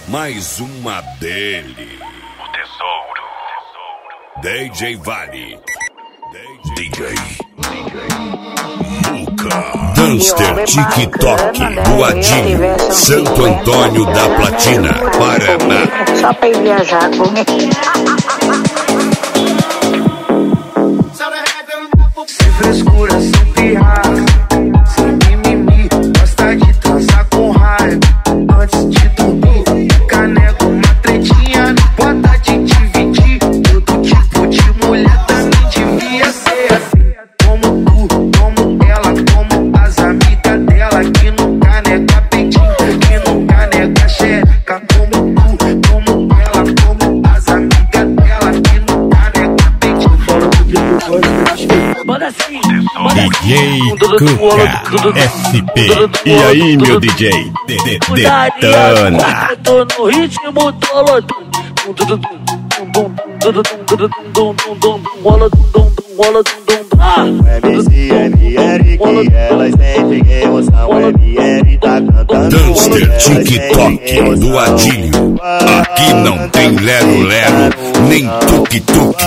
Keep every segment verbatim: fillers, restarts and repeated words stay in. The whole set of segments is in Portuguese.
mais uma dele. O tesouro. D J Vale. D J. Muca. Danster TikTok do Adinho, Santo Antônio da Platina, Paraná. Só pra ir viajar comigo. Sem frescura, sem pirraça, sem mimimi, gosta de transar com raiva. Antes de dormir, caneco uma tretinha, bota de dividir. Todo tipo de mulher também devia ser assim. Como tu, como ela, como as amigas dela, que nunca nega peitinho, que nunca nega xereca. Como tu, como ela, como as amigas dela, que nunca nega peitinho. D J Cuca S P. E aí, meu D J? Detona. Tô no ritmo do lodum. M C M R que elas sentem emoção. M R tá cantando. Danster TikTok do Adinho. Aqui não tem lero-lero, nem tuk-tuk.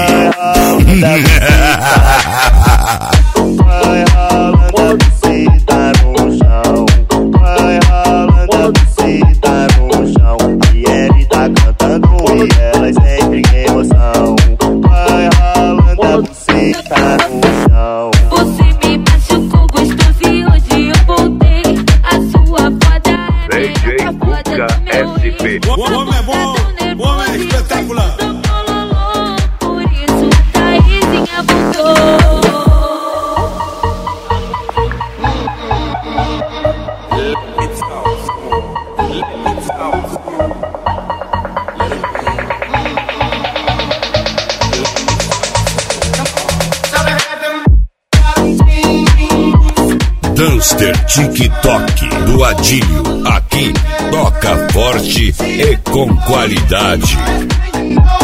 Vai ralando, cita no chão. Vai ralando, cita no chão. E ele tá cantando e elas sentem emoção. Vai ralando, cita no chão. Você me machucou gostoso e hoje eu voltei. A sua foda é D J Cuca S P. O homem é bom, o homem é espetacular. Por isso Taizinha voltou. Danster TikTok do Adinho. Aqui toca forte e com qualidade.